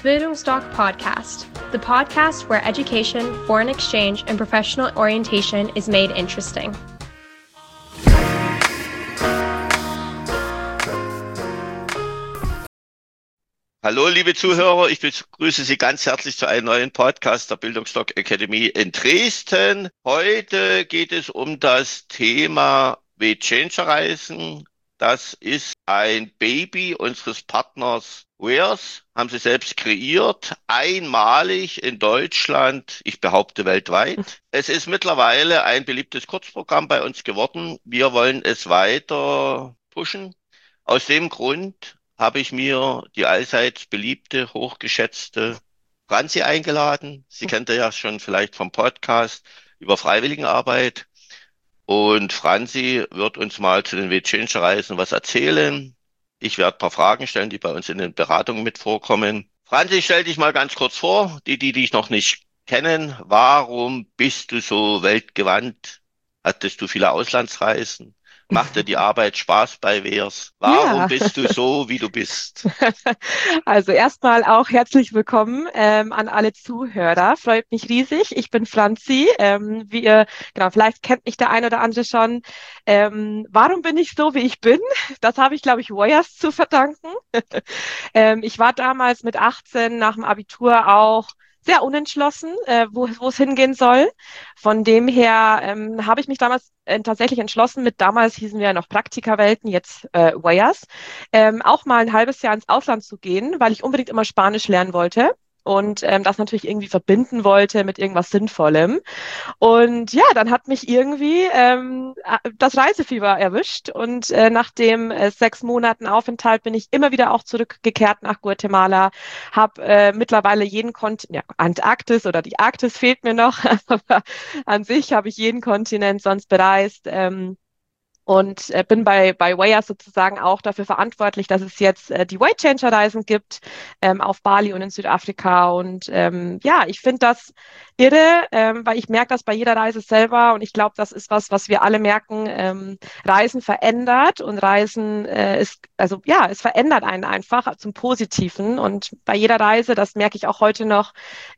Bildungsdoc Podcast, the podcast where education, foreign exchange, and professional orientation is made interesting. Hallo, liebe Zuhörer, ich begrüße Sie ganz herzlich zu einem neuen Podcast der Bildungsdoc Academy in Dresden. Heute geht es um das Thema WeChanger-Reisen. Das ist ein Baby unseres Partners Where's, haben sie selbst kreiert, einmalig in Deutschland, ich behaupte weltweit. Es ist mittlerweile ein beliebtes Kurzprogramm bei uns geworden. Wir wollen es weiter pushen. Aus dem Grund habe ich mir die allseits beliebte, hochgeschätzte Franzi eingeladen. Sie kennt ihr ja schon vielleicht vom Podcast über Freiwilligenarbeit. Und Franzi wird uns mal zu den WeChanger-Reisen was erzählen. Ich werde ein paar Fragen stellen, die bei uns in den Beratungen mit vorkommen. Franzi, stell dich mal ganz kurz vor, die dich noch nicht kennen. Warum bist du so weltgewandt? Hattest du viele Auslandsreisen? Macht dir die Arbeit Spaß bei Wehrs? Warum bist du so, wie du bist? Also erstmal auch herzlich willkommen an alle Zuhörer. Freut mich riesig. Ich bin Franzi. Vielleicht kennt mich der ein oder andere schon. Warum bin ich so, wie ich bin? Das habe ich, glaube ich, Where's zu verdanken. Ich war damals mit 18 nach dem Abitur auch sehr unentschlossen, wo es hingehen soll. Von dem her habe ich mich damals tatsächlich entschlossen, damals hießen wir ja noch Praktikerwelten, jetzt Where's, auch mal ein halbes Jahr ins Ausland zu gehen, weil ich unbedingt immer Spanisch lernen wollte und das natürlich irgendwie verbinden wollte mit irgendwas Sinnvollem. Und ja, dann hat mich irgendwie das Reisefieber erwischt und nach dem 6 Monaten Aufenthalt bin ich immer wieder auch zurückgekehrt nach Guatemala, habe mittlerweile jeden Kontinent, ja, Antarktis oder die Arktis fehlt mir noch, aber an sich habe ich jeden Kontinent sonst bereist. Und bin bei Where's sozusagen auch dafür verantwortlich, dass es jetzt die WeChanger-Reisen gibt auf Bali und in Südafrika. Und ja, ich finde das irre, weil ich merke das bei jeder Reise selber. Und ich glaube, das ist was wir alle merken. Reisen verändert und Reisen es verändert einen einfach zum Positiven. Und bei jeder Reise, das merke ich auch heute noch,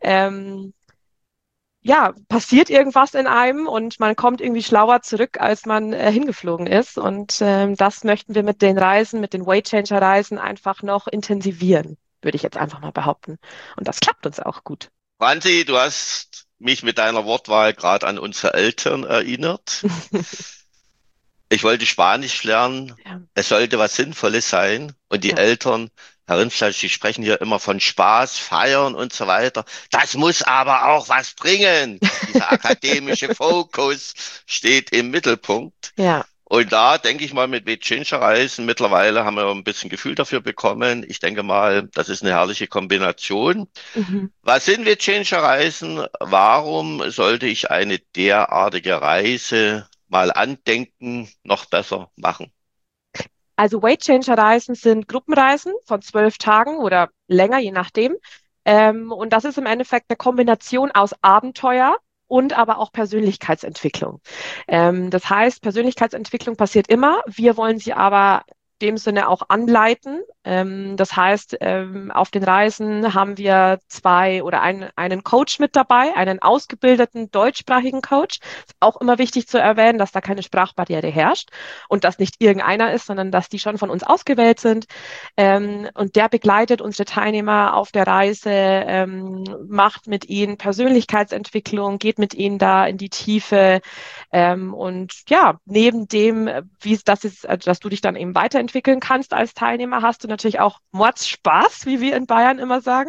passiert irgendwas in einem und man kommt irgendwie schlauer zurück, als man hingeflogen ist. Und das möchten wir mit den Reisen, mit den WeChanger-Reisen einfach noch intensivieren, würde ich jetzt einfach mal behaupten. Und das klappt uns auch gut. Franzi, du hast mich mit deiner Wortwahl gerade an unsere Eltern erinnert. Ich wollte Spanisch lernen. Ja. Es sollte was Sinnvolles sein. Und die Eltern, Herr Rindfleisch, die sprechen hier immer von Spaß, Feiern und so weiter. Das muss aber auch was bringen. Dieser akademische Fokus steht im Mittelpunkt. Ja. Und da denke ich mal, mit WeChanger-Reisen mittlerweile haben wir ein bisschen Gefühl dafür bekommen. Ich denke mal, das ist eine herrliche Kombination. Was sind WeChanger-Reisen? Warum sollte ich eine derartige Reise mal andenken, noch besser machen? Also WeChanger-Reisen sind Gruppenreisen von 12 Tagen oder länger, je nachdem. Und das ist im Endeffekt eine Kombination aus Abenteuer und aber auch Persönlichkeitsentwicklung. Das heißt, Persönlichkeitsentwicklung passiert immer. Wir wollen sie aber in dem Sinne auch anleiten. Das heißt, auf den Reisen haben wir einen Coach mit dabei, einen ausgebildeten deutschsprachigen Coach. Ist auch immer wichtig zu erwähnen, dass da keine Sprachbarriere herrscht und dass nicht irgendeiner ist, sondern dass die schon von uns ausgewählt sind. Und der begleitet unsere Teilnehmer auf der Reise, macht mit ihnen Persönlichkeitsentwicklung, geht mit ihnen da in die Tiefe. Und ja, neben dem, dass du dich dann eben weiterentwickeln kannst als Teilnehmer, hast du natürlich auch Mordspaß, wie wir in Bayern immer sagen.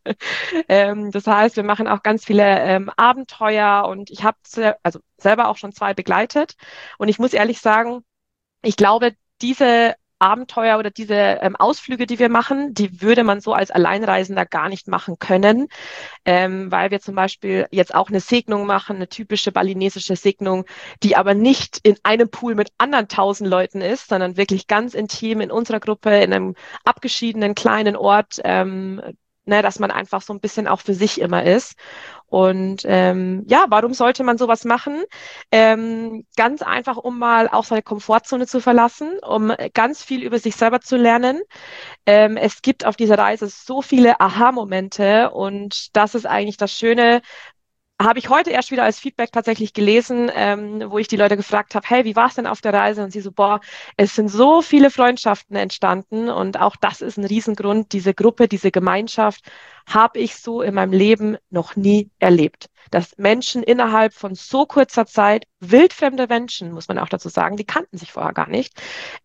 Das heißt, wir machen auch ganz viele Abenteuer und ich habe selber auch schon 2 begleitet. Und ich muss ehrlich sagen, ich glaube, diese Abenteuer oder diese Ausflüge, die wir machen, die würde man so als Alleinreisender gar nicht machen können, weil wir zum Beispiel jetzt auch eine Segnung machen, eine typische balinesische Segnung, die aber nicht in einem Pool mit anderen 1000 Leuten ist, sondern wirklich ganz intim in unserer Gruppe, in einem abgeschiedenen kleinen Ort, ne, dass man einfach so ein bisschen auch für sich immer ist. Und ja, warum sollte man sowas machen? Ganz einfach, um mal auch seine Komfortzone zu verlassen, um ganz viel über sich selber zu lernen. Es gibt auf dieser Reise so viele Aha-Momente und das ist eigentlich das Schöne. Habe ich heute erst wieder als Feedback tatsächlich gelesen, wo ich die Leute gefragt habe, hey, wie war es denn auf der Reise? Und sie so, boah, es sind so viele Freundschaften entstanden und auch das ist ein Riesengrund. Diese Gruppe, diese Gemeinschaft habe ich so in meinem Leben noch nie erlebt. Dass Menschen innerhalb von so kurzer Zeit, wildfremde Menschen, muss man auch dazu sagen, die kannten sich vorher gar nicht,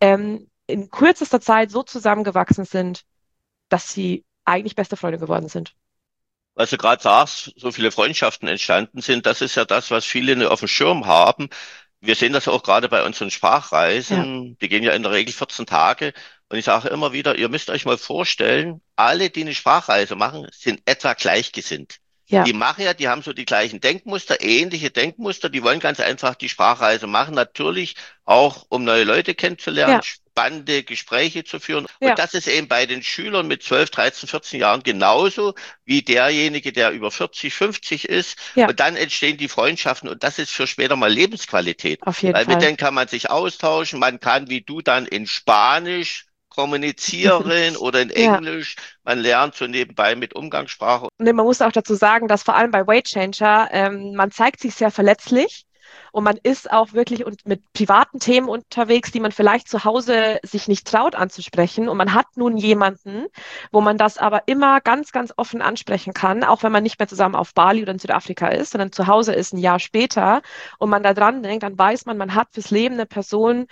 in kürzester Zeit so zusammengewachsen sind, dass sie eigentlich beste Freunde geworden sind. Was du gerade sagst, so viele Freundschaften entstanden sind, das ist ja das, was viele nicht auf dem Schirm haben. Wir sehen das auch gerade bei unseren Ja, Sprachreisen. Die gehen ja in der Regel 14 Tage. Und ich sage immer wieder, ihr müsst euch mal vorstellen, alle, die eine Sprachreise machen, sind etwa gleichgesinnt. ja, Die machen ja, die haben so die gleichen Denkmuster, ähnliche Denkmuster, die wollen ganz einfach die Sprachreise machen. Natürlich auch, um neue Leute kennenzulernen, ja, spannende Gespräche zu führen. Und ja, das ist eben bei den Schülern mit 12, 13, 14 Jahren genauso wie derjenige, der über 40, 50 ist. ja, Und dann entstehen die Freundschaften und das ist für später mal Lebensqualität. auf jeden Weil mit Fall. denen kann man sich austauschen, man kann wie du dann in Spanisch kommunizieren oder in Ja. Englisch. Man lernt so nebenbei mit Umgangssprache. Und man muss auch dazu sagen, dass vor allem bei Weight Changer, man zeigt sich sehr verletzlich und man ist auch wirklich mit privaten Themen unterwegs, die man vielleicht zu Hause sich nicht traut anzusprechen. Und man hat nun jemanden, wo man das aber immer ganz, ganz offen ansprechen kann, auch wenn man nicht mehr zusammen auf Bali oder in Südafrika ist, sondern zu Hause ist ein Jahr später und man da dran denkt, dann weiß man, man hat fürs Leben eine Person,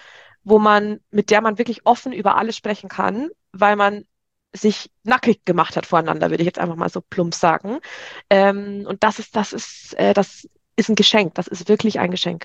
mit der man wirklich offen über alles sprechen kann, weil man sich nackig gemacht hat voreinander, würde ich jetzt einfach mal so plump sagen. Und das ist ein Geschenk. Das ist wirklich ein Geschenk.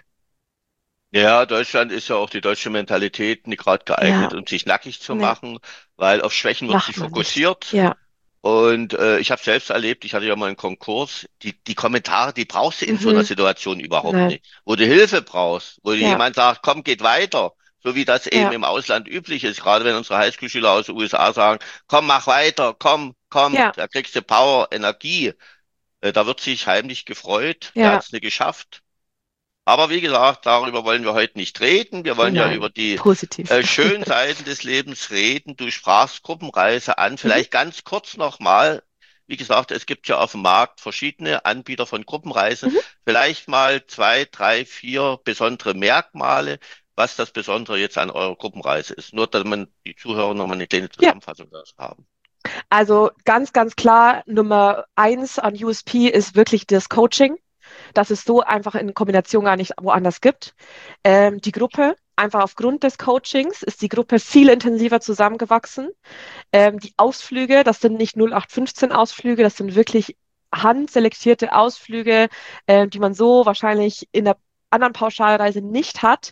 Ja, Deutschland ist ja auch die deutsche Mentalität nicht gerade Ja, geeignet, um sich nackig zu nee, machen, weil auf Schwächen wird sich macht man nicht. fokussiert. Ja. Und ich habe selbst erlebt, ich hatte ja mal einen Konkurs, die Kommentare, die brauchst du in so einer Mhm. Situation überhaupt Nein. nicht. Wo du Hilfe brauchst, wo dir Ja, jemand sagt, komm, geht weiter, so wie das eben ja, im Ausland üblich ist, gerade wenn unsere Highschool-Schüler aus den USA sagen, komm, mach weiter, komm, komm, ja, da kriegst du Power, Energie. Da wird sich heimlich gefreut, der ja. hat's nicht geschafft. Aber wie gesagt, darüber wollen wir heute nicht reden. Wir wollen ja über Nein. die Positiv. schönen Seiten des Lebens reden. Du sprachst Gruppenreise an. Mhm. Vielleicht ganz kurz nochmal. Wie gesagt, es gibt ja auf dem Markt verschiedene Anbieter von Gruppenreise. Mhm. Vielleicht mal zwei, drei, vier besondere Merkmale, was das Besondere jetzt an eurer Gruppenreise ist. Nur, dass man die Zuhörer nochmal eine kleine Ja, Zusammenfassung dazu haben. also ganz, ganz klar, Nummer eins an USP ist wirklich das Coaching, dass es so einfach in Kombination gar nicht woanders gibt. Die Gruppe, einfach aufgrund des Coachings, ist die Gruppe viel intensiver zusammengewachsen. Die Ausflüge, das sind nicht 0815 Ausflüge, das sind wirklich handselektierte Ausflüge, die man so wahrscheinlich in der anderen Pauschalreise nicht hat.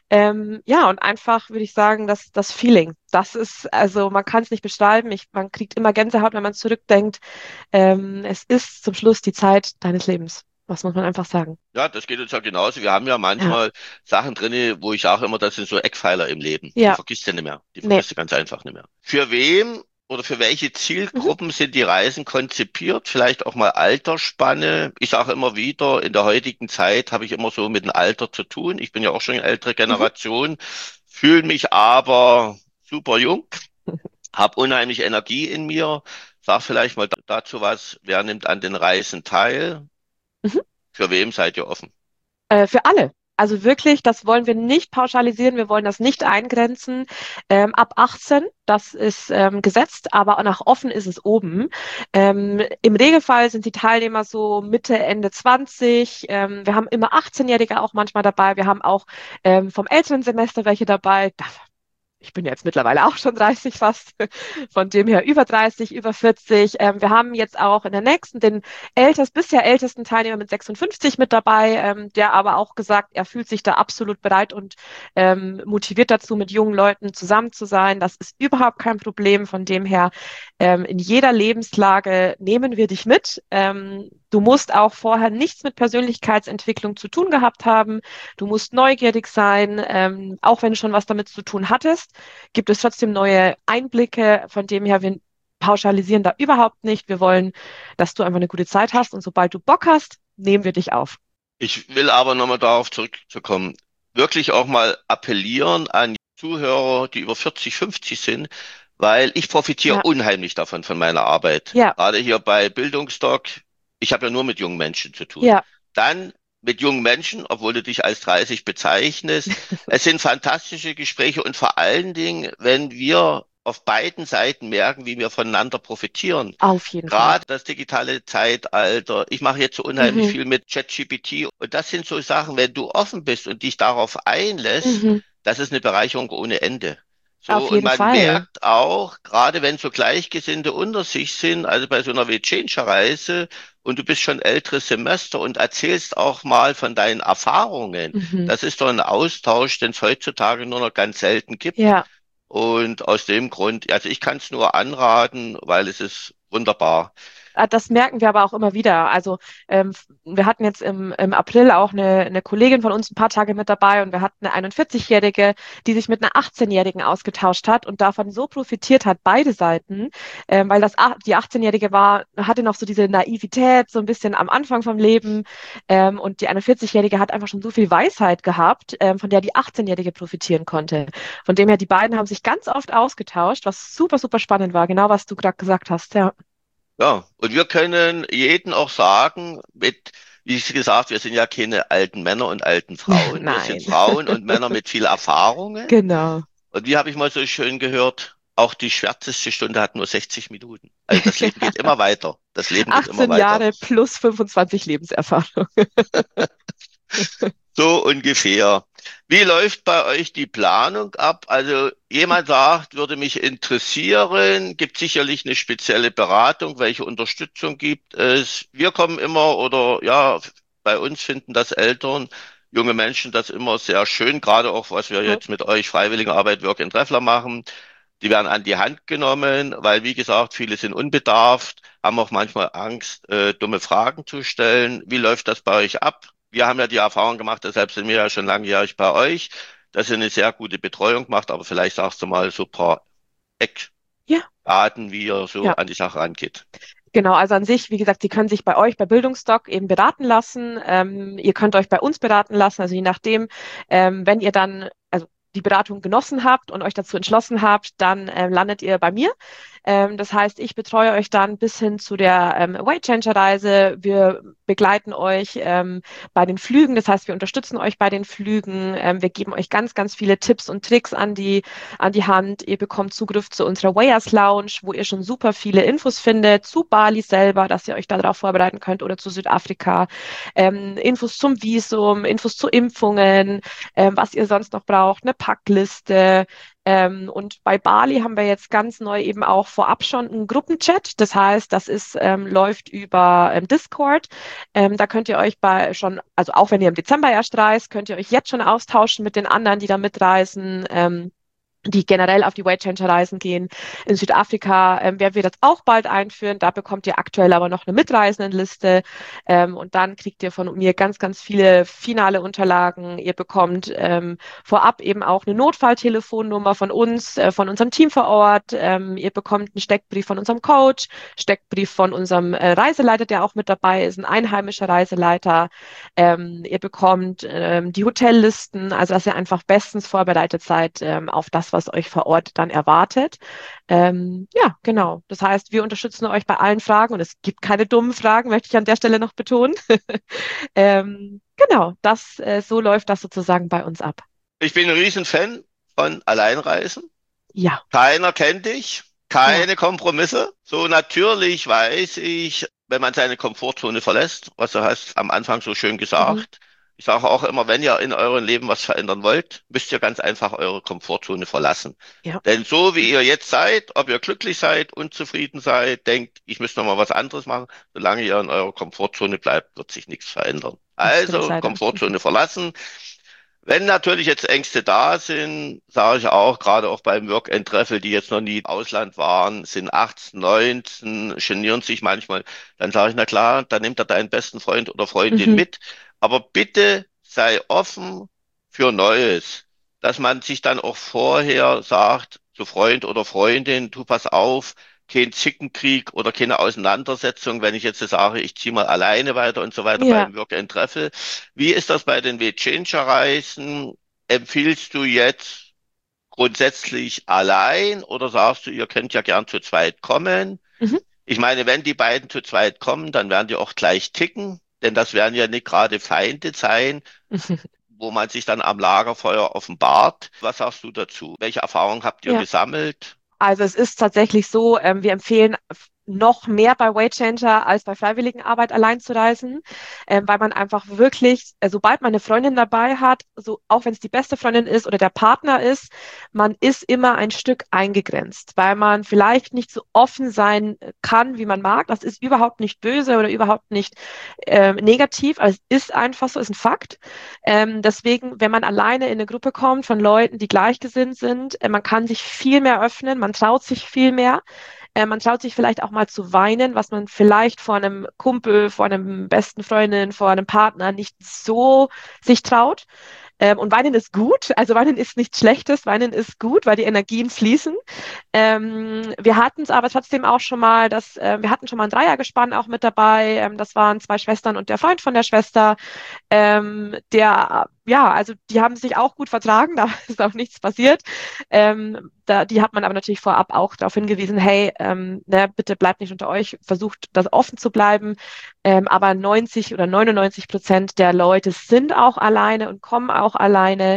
Ja, und einfach würde ich sagen, dass das Feeling, das ist, also man kann es nicht beschreiben, man kriegt immer Gänsehaut, wenn man zurückdenkt. Es ist zum Schluss die Zeit deines Lebens. Was muss man einfach sagen? Ja, das geht uns ja genauso. Wir haben ja Ja, manchmal Sachen drinne, wo ich auch immer, das sind so Eckpfeiler im Leben. Die ja, vergisst du nicht mehr. Die nee. vergisst du ganz einfach nicht mehr. Für wem oder für welche Mhm, Zielgruppen sind die Reisen konzipiert? Vielleicht auch mal Altersspanne. Ich sage immer wieder, in der heutigen Zeit habe ich immer so mit dem Alter zu tun. Ich bin ja auch schon eine ältere mhm. Generation, fühle mich aber super jung, habe unheimlich Energie in mir. Sag vielleicht mal dazu was. Wer nimmt an den Reisen teil? Mhm. Für wem seid ihr offen? Für alle. Also wirklich, das wollen wir nicht pauschalisieren, wir wollen das nicht eingrenzen. Ab 18, das ist gesetzt, aber nach offen ist es oben. Im Regelfall sind die Teilnehmer so Mitte, Ende 20. Wir haben immer 18-Jährige auch manchmal dabei. Wir haben auch vom älteren Semester welche dabei. Ich bin jetzt mittlerweile auch schon 30 fast, von dem her über 30, über 40. Wir haben jetzt auch in der nächsten den bisher ältesten Teilnehmer mit 56 mit dabei, der aber auch gesagt, er fühlt sich da absolut bereit und motiviert dazu, mit jungen Leuten zusammen zu sein. Das ist überhaupt kein Problem. Von dem her, in jeder Lebenslage nehmen wir dich mit. Du musst auch vorher nichts mit Persönlichkeitsentwicklung zu tun gehabt haben. Du musst neugierig sein, auch wenn du schon was damit zu tun hattest, gibt es trotzdem neue Einblicke, von dem her wir pauschalisieren da überhaupt nicht. Wir wollen, dass du einfach eine gute Zeit hast und sobald du Bock hast, nehmen wir dich auf. Ich will aber nochmal darauf zurückzukommen. Wirklich auch mal appellieren an Zuhörer, die über 40, 50 sind, weil ich profitiere Ja, unheimlich davon, von meiner Arbeit. ja, Gerade hier bei Bildungsdoc. Ich habe ja nur mit jungen Menschen zu tun. ja, Dann mit jungen Menschen, obwohl du dich als 30 bezeichnest. Es sind fantastische Gespräche und vor allen Dingen, wenn wir auf beiden Seiten merken, wie wir voneinander profitieren. auf jeden Fall. Gerade das digitale Zeitalter. Ich mache jetzt so unheimlich Mhm, viel mit ChatGPT. Und das sind so Sachen, wenn du offen bist und dich darauf einlässt, mhm, das ist eine Bereicherung ohne Ende. So, auf und jeden man Fall. merkt auch, gerade wenn so Gleichgesinnte unter sich sind, also bei so einer WeChange-Reise und du bist schon älteres Semester und erzählst auch mal von deinen Erfahrungen, Mhm, das ist doch ein Austausch, den es heutzutage nur noch ganz selten gibt. ja. Und aus dem Grund, also ich kann es nur anraten, weil es ist wunderbar. Das merken wir aber auch immer wieder. Also wir hatten jetzt im April auch eine Kollegin von uns ein paar Tage mit dabei und wir hatten eine 41-Jährige, die sich mit einer 18-Jährigen ausgetauscht hat und davon so profitiert hat, beide Seiten, weil die 18-Jährige hatte noch so diese Naivität, so ein bisschen am Anfang vom Leben, und die 41-Jährige hat einfach schon so viel Weisheit gehabt, von der die 18-Jährige profitieren konnte. Von dem her, die beiden haben sich ganz oft ausgetauscht, was super, super spannend war, genau was du gerade gesagt hast, ja. Ja, und wir können jeden auch sagen, wie ich gesagt, wir sind ja keine alten Männer und alten Frauen. Wir sind Nein. Frauen und Männer mit viel Erfahrungen. Genau. Und wie habe ich mal so schön gehört, auch die schwärzeste Stunde hat nur 60 Minuten. Also das Leben geht immer weiter. Das Leben geht immer 18 weiter. Jahre plus 25 Lebenserfahrung. So ungefähr. Wie läuft bei euch die Planung ab? Also jemand sagt, würde mich interessieren, gibt sicherlich eine spezielle Beratung, welche Unterstützung gibt es? Wir kommen immer oder ja, bei uns finden das Eltern, junge Menschen das immer sehr schön, gerade auch was wir Mhm. jetzt mit euch Freiwilligenarbeit Work and Treffler machen. Die werden an die Hand genommen, weil wie gesagt, viele sind unbedarft, haben auch manchmal Angst, dumme Fragen zu stellen. Wie läuft das bei euch ab? Wir haben ja die Erfahrung gemacht, deshalb sind wir ja schon langjährig bei euch, dass ihr eine sehr gute Betreuung macht, aber vielleicht sagst du mal so ein paar Ja, Eckdaten, wie ihr so ja. an die Sache rangeht. Genau, also an sich, wie gesagt, Sie können sich bei euch bei Bildungsdoc eben beraten lassen. Ihr könnt euch bei uns beraten lassen, also je nachdem, wenn ihr dann also die Beratung genossen habt und euch dazu entschlossen habt, dann landet ihr bei mir. Das heißt, ich betreue euch dann bis hin zu der Weight Changer Reise. Wir begleiten euch bei den Flügen, das heißt, wir unterstützen euch bei den Flügen. Wir geben euch ganz, ganz viele Tipps und Tricks an die Hand. Ihr bekommt Zugriff zu unserer Wayers Lounge, wo ihr schon super viele Infos findet zu Bali selber, dass ihr euch darauf vorbereiten könnt oder zu Südafrika. Infos zum Visum, Infos zu Impfungen, was ihr sonst noch braucht, eine Packliste. Und bei Bali haben wir jetzt ganz neu eben auch vorab schon einen Gruppenchat. Das heißt, läuft über Discord. Da könnt ihr euch also auch wenn ihr im Dezember erst reist, könnt ihr euch jetzt schon austauschen mit den anderen, die da mitreisen. Die generell auf die Weight Changer Reisen gehen. In Südafrika werden wir das auch bald einführen. Da bekommt ihr aktuell aber noch eine Mitreisendenliste. Und dann kriegt ihr von mir ganz, ganz viele finale Unterlagen. Ihr bekommt vorab eben auch eine Notfalltelefonnummer von uns, von unserem Team vor Ort. Ihr bekommt einen Steckbrief von unserem Coach, Steckbrief von unserem Reiseleiter, der auch mit dabei ist, ein einheimischer Reiseleiter. Ihr bekommt die Hotellisten, also dass ihr einfach bestens vorbereitet seid auf das, was euch vor Ort dann erwartet. Ja, genau. Das heißt, wir unterstützen euch bei allen Fragen und es gibt keine dummen Fragen, möchte ich an der Stelle noch betonen. Genau, so läuft das sozusagen bei uns ab. Ich bin ein Riesenfan von Alleinreisen. Ja, Keiner kennt dich, ja. keine Kompromisse. So natürlich weiß ich, wenn man seine Komfortzone verlässt, was du hast am Anfang so schön Mhm. gesagt. Ich sage auch immer, wenn ihr in eurem Leben was verändern wollt, müsst ihr ganz einfach eure Komfortzone verlassen. Ja, Denn so wie ihr jetzt seid, ob ihr glücklich seid, unzufrieden seid, denkt, ich müsste noch mal was anderes machen, solange ihr in eurer Komfortzone bleibt, wird sich nichts verändern. das stimmt Also leider. Komfortzone verlassen. Wenn natürlich jetzt Ängste da sind, sage ich auch, gerade auch beim Work and Travel, die jetzt noch nie im Ausland waren, sind 18, 19, genieren sich manchmal, dann sage ich, na klar, dann nimmt er deinen besten Freund oder Freundin Mhm. mit. Aber bitte sei offen für Neues, dass man sich dann auch vorher sagt, zu Freund oder Freundin, du pass auf, kein Zickenkrieg oder keine Auseinandersetzung, wenn ich jetzt sage, ich ziehe mal alleine weiter und so weiter Ja. beim Work and Travel. Wie ist das bei den We-Changer-Reisen? Empfiehlst du jetzt grundsätzlich allein oder sagst du, ihr könnt ja gern zu zweit kommen? Mhm. Ich meine, wenn die beiden zu zweit kommen, dann werden die auch gleich ticken, denn das werden ja nicht gerade Feinde sein, wo man sich dann am Lagerfeuer offenbart. Was sagst du dazu? Welche Erfahrungen habt ihr Ja. gesammelt? Also es ist tatsächlich so, wir empfehlen noch mehr bei Weight Changer als bei Freiwilligenarbeit allein zu reisen, weil man einfach wirklich, sobald man eine Freundin dabei hat, so auch wenn es die beste Freundin ist oder der Partner ist, man ist immer ein Stück eingegrenzt, weil man vielleicht nicht so offen sein kann, wie man mag. Das ist überhaupt nicht böse oder überhaupt nicht negativ, aber es ist einfach so, ist ein Fakt. Deswegen, wenn man alleine in eine Gruppe kommt von Leuten, die gleichgesinnt sind, man kann sich viel mehr öffnen, man traut sich viel mehr. Man traut sich vielleicht auch mal zu weinen, was man vielleicht vor einem Kumpel, vor einem besten Freundin, vor einem Partner nicht so sich traut. Und Weinen ist gut, also Weinen ist nichts Schlechtes, Weinen ist gut, weil die Energien fließen. Wir hatten es aber trotzdem auch schon mal, wir hatten schon mal ein Dreiergespann auch mit dabei. Das waren zwei Schwestern und der Freund von der Schwester. Ja, also die haben sich auch gut vertragen, da ist auch nichts passiert. Die hat man aber natürlich vorab auch darauf hingewiesen, hey, ne, bitte bleibt nicht unter euch, versucht das offen zu bleiben. Aber 90 oder 99% der Leute sind auch alleine und kommen auch alleine.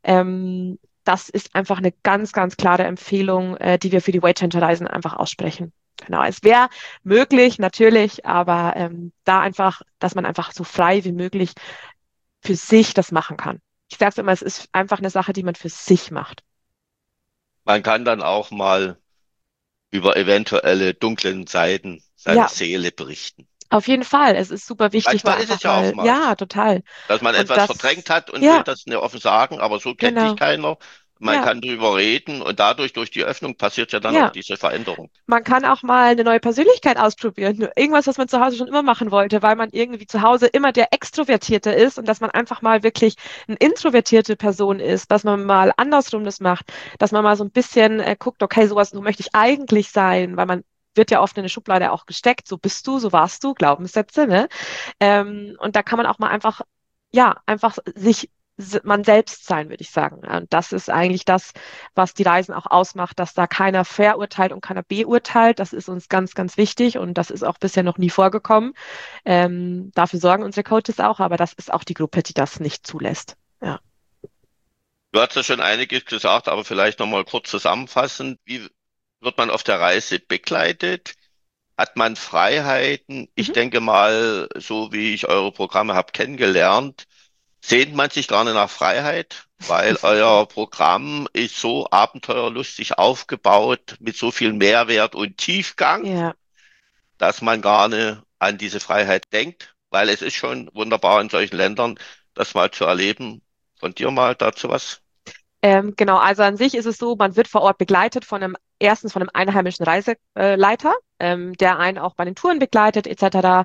Das ist einfach eine ganz, ganz klare Empfehlung, die wir für die Weight Changer Reisen einfach aussprechen. Genau, es wäre möglich, natürlich, aber da einfach, dass man einfach so frei wie möglich für sich das machen kann. Ich sage es immer, es ist einfach eine Sache, die man für sich macht. Man kann dann auch mal über eventuelle dunklen Seiten seiner Ja, Seele berichten. auf jeden Fall. Es ist super wichtig, da Manchmal ist es einfach ja mal, ja, oftmals, total. dass man Und etwas verdrängt das, hat und will ja, das nicht offen sagen, aber so kennt dich genau, keiner. Man ja, kann drüber reden und dadurch, durch die Öffnung, passiert ja dann auch ja. diese Veränderung. Man kann auch mal eine neue Persönlichkeit ausprobieren. Nur irgendwas, was man zu Hause schon immer machen wollte, weil man irgendwie zu Hause immer der Extrovertierte ist und dass man einfach mal wirklich eine introvertierte Person ist, dass man mal andersrum das macht, dass man mal so ein bisschen guckt, okay, so möchte ich eigentlich sein, weil man wird ja oft in eine Schublade auch gesteckt, so bist du, so warst du, Glaubenssätze, ne? Und da kann man auch mal einfach, ja, einfach man selbst sein, würde ich sagen. Und das ist eigentlich das, was die Reisen auch ausmacht, dass da keiner verurteilt und keiner beurteilt. Das ist uns ganz, ganz wichtig und das ist auch bisher noch nie vorgekommen. Dafür sorgen unsere Coaches auch, aber das ist auch die Gruppe, die das nicht zulässt. Ja. Du hast ja schon einiges gesagt, aber vielleicht nochmal kurz zusammenfassen. Wie wird man auf der Reise begleitet? Hat man Freiheiten? Ich Mhm. denke mal, so wie ich eure Programme habe kennengelernt, sehnt man sich gar nicht nach Freiheit, weil euer Programm ist so abenteuerlustig aufgebaut mit so viel Mehrwert und Tiefgang, Ja. dass man gar nicht an diese Freiheit denkt, weil es ist schon wunderbar in solchen Ländern, das mal zu erleben. Von dir mal dazu was? Genau, also an sich ist es so, man wird vor Ort begleitet erstens von einem einheimischen Reiseleiter, der einen auch bei den Touren begleitet, etc.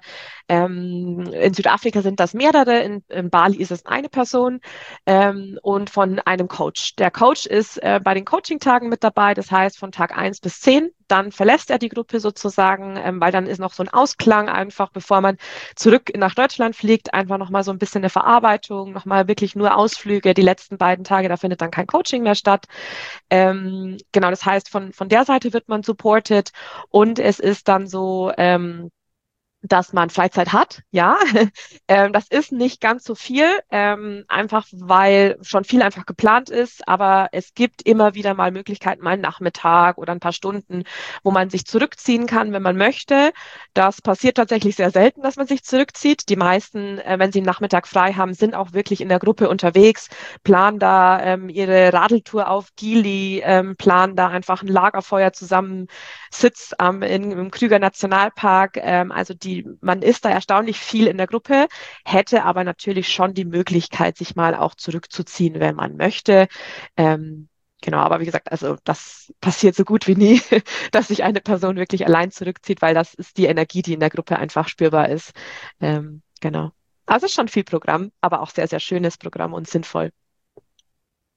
In Südafrika sind das mehrere, in Bali ist es eine Person und von einem Coach. Der Coach ist bei den Coaching-Tagen mit dabei, das heißt von Tag 1 bis 10. Dann verlässt er die Gruppe sozusagen, weil dann ist noch so ein Ausklang einfach, bevor man zurück nach Deutschland fliegt, einfach nochmal so ein bisschen eine Verarbeitung, nochmal wirklich nur Ausflüge, die letzten beiden Tage, da findet dann kein Coaching mehr statt. Genau, das heißt, von der Seite wird man supported und es ist dann so, dass man Freizeit hat, ja. Das ist nicht ganz so viel, einfach weil schon viel einfach geplant ist, aber es gibt immer wieder mal Möglichkeiten, mal einen Nachmittag oder ein paar Stunden, wo man sich zurückziehen kann, wenn man möchte. Das passiert tatsächlich sehr selten, dass man sich zurückzieht. Die meisten, wenn sie einen Nachmittag frei haben, sind auch wirklich in der Gruppe unterwegs, planen da ihre Radeltour auf Gili, planen da einfach ein Lagerfeuer zusammen, Sitz im Krüger Nationalpark. Also man ist da erstaunlich viel in der Gruppe, hätte aber natürlich schon die Möglichkeit, sich mal auch zurückzuziehen, wenn man möchte. Genau, aber wie gesagt, also das passiert so gut wie nie, dass sich eine Person wirklich allein zurückzieht, weil das ist die Energie, die in der Gruppe einfach spürbar ist. Genau. Also schon viel Programm, aber auch sehr, sehr schönes Programm und sinnvoll.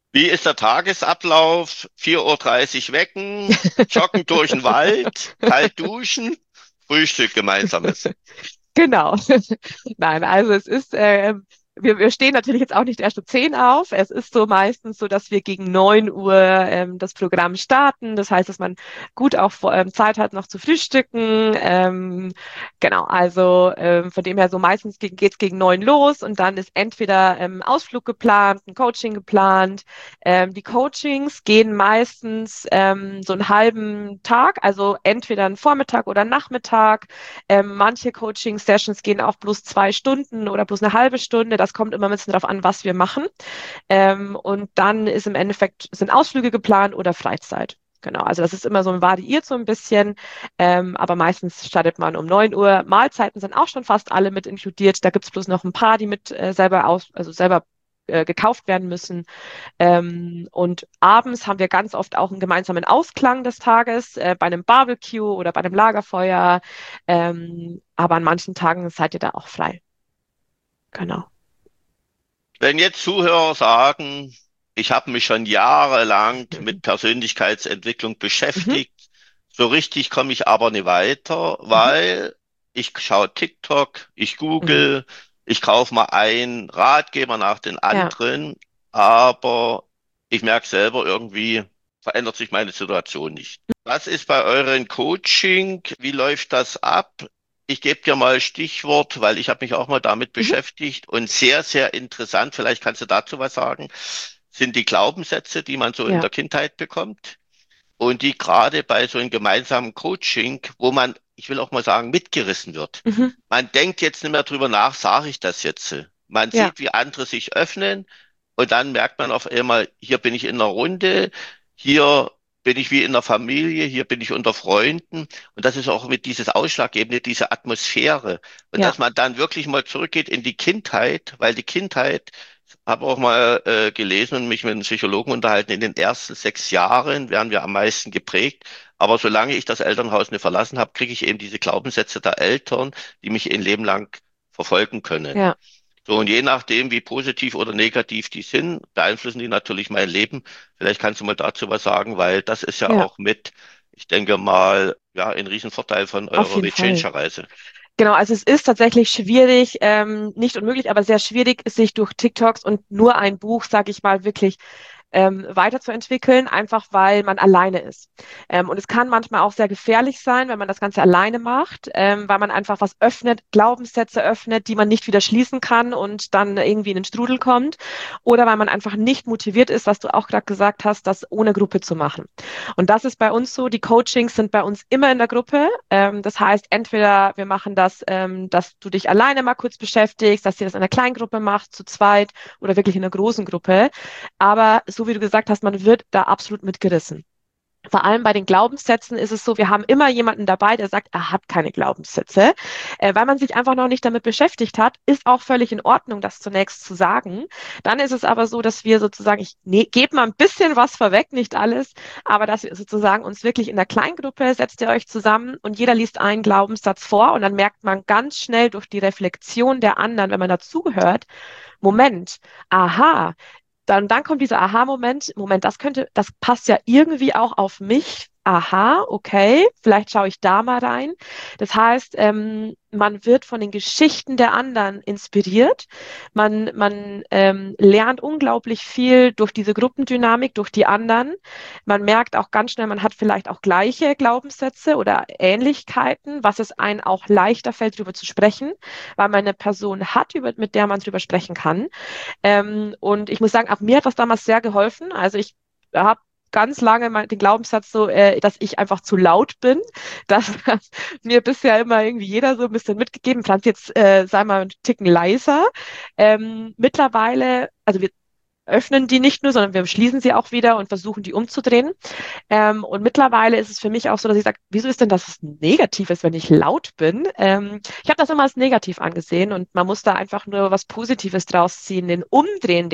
Wie ist der Tagesablauf? 4:30 Uhr wecken, joggen durch den Wald, kalt duschen, Frühstück gemeinsames. Genau. Nein, also es ist, wir stehen natürlich jetzt auch nicht erst um 10 auf. Es ist so meistens so, dass wir gegen 9 Uhr das Programm starten. Das heißt, dass man gut auch Zeit hat, noch zu frühstücken. Genau, also von dem her so meistens geht's gegen 9 los und dann ist entweder Ausflug geplant, ein Coaching geplant. Die Coachings gehen meistens so einen halben Tag, also entweder einen Vormittag oder einen Nachmittag. Manche Coaching-Sessions gehen auch bloß 2 Stunden oder bloß eine halbe Stunde. Das kommt immer ein bisschen darauf an, was wir machen. Und dann ist im Endeffekt, sind Ausflüge geplant oder Freizeit. Genau, also das ist immer so, variiert so ein bisschen, aber meistens startet man um 9 Uhr. Mahlzeiten sind auch schon fast alle mit inkludiert. Da gibt es bloß noch ein paar, die mit selber gekauft werden müssen. Und abends haben wir ganz oft auch einen gemeinsamen Ausklang des Tages, bei einem Barbecue oder bei einem Lagerfeuer. Aber an manchen Tagen seid ihr da auch frei. Genau. Wenn jetzt Zuhörer sagen, ich habe mich schon jahrelang Mhm. mit Persönlichkeitsentwicklung Mhm. beschäftigt, so richtig komme ich aber nicht weiter, Mhm. weil ich schaue TikTok, ich Mhm. google, ich kaufe mal einen Ratgeber nach den Ja. anderen, aber ich merke selber, irgendwie verändert sich meine Situation nicht. Was ist bei euren Coaching? Wie läuft das ab? Ich gebe dir mal Stichwort, weil ich habe mich auch mal damit Mhm. beschäftigt und sehr, sehr interessant, vielleicht kannst du dazu was sagen, sind die Glaubenssätze, die man so in Ja. der Kindheit bekommt und die gerade bei so einem gemeinsamen Coaching, wo man, ich will auch mal sagen, mitgerissen wird. Mhm. Man denkt jetzt nicht mehr drüber nach, sage ich das jetzt? Man Ja. sieht, wie andere sich öffnen und dann merkt man auf einmal, hier bin ich in einer Runde, hier bin ich wie in einer Familie, hier bin ich unter Freunden. Und das ist auch mit dieses Ausschlaggebende, diese Atmosphäre. Und Ja. dass man dann wirklich mal zurückgeht in die Kindheit, weil die Kindheit, habe auch mal gelesen und mich mit einem Psychologen unterhalten, in den ersten 6 Jahren werden wir am meisten geprägt. Aber solange ich das Elternhaus nicht verlassen habe, kriege ich eben diese Glaubenssätze der Eltern, die mich ein Leben lang verfolgen können. Ja. So, und je nachdem, wie positiv oder negativ die sind, beeinflussen die natürlich mein Leben. Vielleicht kannst du mal dazu was sagen, weil das ist ja Ja. auch mit, ich denke mal, ja, ein Riesenvorteil von Auf eurer jeden Fall. WeChange-Reise. Genau, also es ist tatsächlich schwierig, nicht unmöglich, aber sehr schwierig, sich durch TikToks und nur ein Buch, sage ich mal, wirklich weiterzuentwickeln, einfach weil man alleine ist. Und es kann manchmal auch sehr gefährlich sein, wenn man das Ganze alleine macht, weil man einfach was öffnet, Glaubenssätze öffnet, die man nicht wieder schließen kann und dann irgendwie in den Strudel kommt. Oder weil man einfach nicht motiviert ist, was du auch gerade gesagt hast, das ohne Gruppe zu machen. Und das ist bei uns so, die Coachings sind bei uns immer in der Gruppe. Das heißt, entweder wir machen das, dass du dich alleine mal kurz beschäftigst, dass ihr das in einer kleinen Gruppe macht, zu zweit oder wirklich in einer großen Gruppe. Aber so wie du gesagt hast, man wird da absolut mitgerissen. Vor allem bei den Glaubenssätzen ist es so, wir haben immer jemanden dabei, der sagt, er hat keine Glaubenssätze, weil man sich einfach noch nicht damit beschäftigt hat, ist auch völlig in Ordnung, das zunächst zu sagen. Dann ist es aber so, dass wir sozusagen, ich gebe mal ein bisschen was vorweg, nicht alles, aber dass wir sozusagen uns wirklich in der Kleingruppe, setzt ihr euch zusammen und jeder liest einen Glaubenssatz vor und dann merkt man ganz schnell durch die Reflexion der anderen, wenn man dazuhört, Moment, aha, dann kommt dieser Aha-Moment, Moment, das passt ja irgendwie auch auf mich. Aha, okay, vielleicht schaue ich da mal rein. Das heißt, man wird von den Geschichten der anderen inspiriert. Man lernt unglaublich viel durch diese Gruppendynamik, durch die anderen. Man merkt auch ganz schnell, man hat vielleicht auch gleiche Glaubenssätze oder Ähnlichkeiten, was es einem auch leichter fällt, darüber zu sprechen, weil man eine Person hat, mit der man darüber sprechen kann. Und ich muss sagen, auch mir hat das damals sehr geholfen. Also ich habe ganz lange den Glaubenssatz so, dass ich einfach zu laut bin. Das hat mir bisher immer irgendwie jeder so ein bisschen mitgegeben. Franz, jetzt sei mal einen Ticken leiser. Mittlerweile, also wir öffnen die nicht nur, sondern wir schließen sie auch wieder und versuchen, die umzudrehen. Und mittlerweile ist es für mich auch so, dass ich sage, wieso ist denn das Negatives, wenn ich laut bin? Ich habe das immer als negativ angesehen und man muss da einfach nur was Positives draus ziehen, den umdrehen,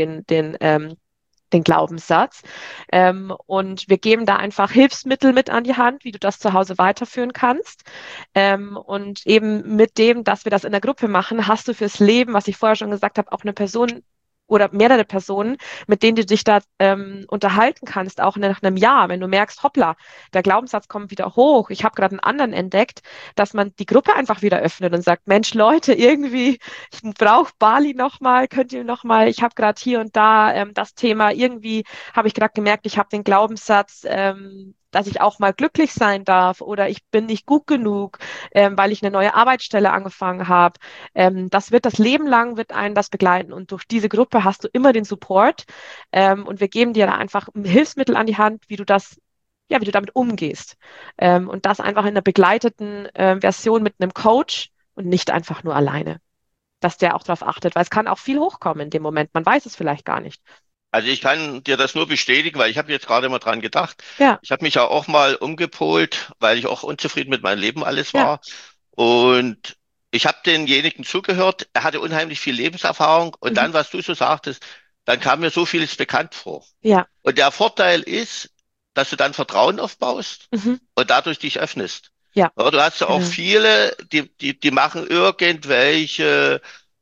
den Glaubenssatz. Und wir geben da einfach Hilfsmittel mit an die Hand, wie du das zu Hause weiterführen kannst. Und eben mit dem, dass wir das in der Gruppe machen, hast du fürs Leben, was ich vorher schon gesagt habe, auch eine Person, oder mehrere Personen, mit denen du dich da unterhalten kannst, auch nach einem Jahr, wenn du merkst, hoppla, der Glaubenssatz kommt wieder hoch, ich habe gerade einen anderen entdeckt, dass man die Gruppe einfach wieder öffnet und sagt, Mensch, Leute, irgendwie, ich brauche Bali nochmal, könnt ihr nochmal, ich habe gerade hier und da das Thema, irgendwie habe ich gerade gemerkt, ich habe den Glaubenssatz, dass ich auch mal glücklich sein darf oder ich bin nicht gut genug, weil ich eine neue Arbeitsstelle angefangen habe. Das wird das Leben lang, wird einen das begleiten und durch diese Gruppe hast du immer den Support und wir geben dir da einfach ein Hilfsmittel an die Hand, wie du das, ja, wie du damit umgehst und das einfach in einer begleiteten Version mit einem Coach und nicht einfach nur alleine, dass der auch darauf achtet, weil es kann auch viel hochkommen in dem Moment, man weiß es vielleicht gar nicht. Also ich kann dir das nur bestätigen, weil ich habe jetzt gerade mal dran gedacht. Ja, Ich habe mich ja auch mal umgepolt, weil ich auch unzufrieden mit meinem Leben alles ja, war. Und ich habe denjenigen zugehört, er hatte unheimlich viel Lebenserfahrung. Und mhm. dann, was du so sagtest, dann kam mir so vieles bekannt vor. Ja, Und der Vorteil ist, dass du dann Vertrauen aufbaust mhm. und dadurch dich öffnest. Ja, Aber du hast ja auch genau. viele, die machen irgendwelche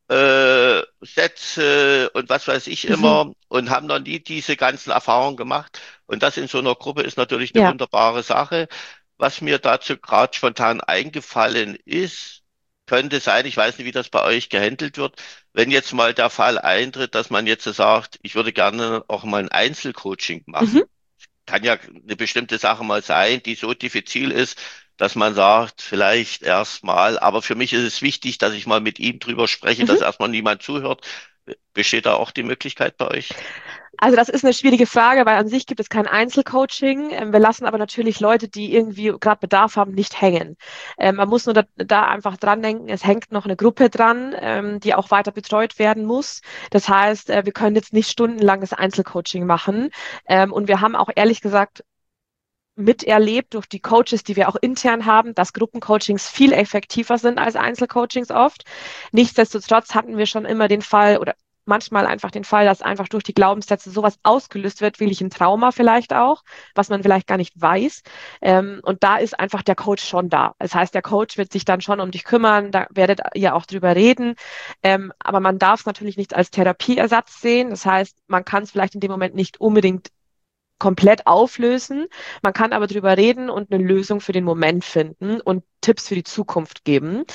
Sätze und was weiß ich Mhm. immer und haben noch nie diese ganzen Erfahrungen gemacht. Und das in so einer Gruppe ist natürlich eine Ja, wunderbare Sache. Was mir dazu gerade spontan eingefallen ist, könnte sein, ich weiß nicht, wie das bei euch gehandelt wird, wenn jetzt mal der Fall eintritt, dass man jetzt so sagt, ich würde gerne auch mal ein Einzelcoaching mhm. machen. Kann ja eine bestimmte Sache mal sein, die so diffizil ist, dass man sagt, vielleicht erstmal, aber für mich ist es wichtig, dass ich mal mit ihm drüber spreche, Mhm. dass erstmal niemand zuhört. Besteht da auch die Möglichkeit bei euch? Also das ist eine schwierige Frage, weil an sich gibt es kein Einzelcoaching. Wir lassen aber natürlich Leute, die irgendwie gerade Bedarf haben, nicht hängen. Man muss nur da einfach dran denken, es hängt noch eine Gruppe dran, die auch weiter betreut werden muss. Das heißt, wir können jetzt nicht stundenlanges Einzelcoaching machen. Und wir haben auch ehrlich gesagt miterlebt durch die Coaches, die wir auch intern haben, dass Gruppencoachings viel effektiver sind als Einzelcoachings oft. Nichtsdestotrotz hatten wir schon immer den Fall oder manchmal einfach den Fall, dass einfach durch die Glaubenssätze sowas ausgelöst wird, wie ein Trauma vielleicht auch, was man vielleicht gar nicht weiß. Und da ist einfach der Coach schon da. Das heißt, der Coach wird sich dann schon um dich kümmern, da werdet ihr auch drüber reden. Aber man darf es natürlich nicht als Therapieersatz sehen. Das heißt, man kann es vielleicht in dem Moment nicht unbedingt komplett auflösen. Man kann aber drüber reden und eine Lösung für den Moment finden und Tipps für die Zukunft geben.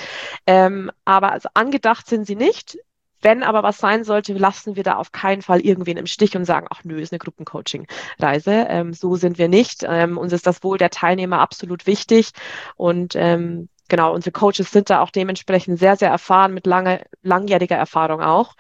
Aber also angedacht sind sie nicht. Wenn aber was sein sollte, lassen wir da auf keinen Fall irgendwen im Stich und sagen, ach nö, ist eine Gruppencoaching-Reise. So sind wir nicht. Uns ist das Wohl der Teilnehmer absolut wichtig. Und genau, unsere Coaches sind da auch dementsprechend sehr, sehr erfahren, mit langjähriger Erfahrung auch.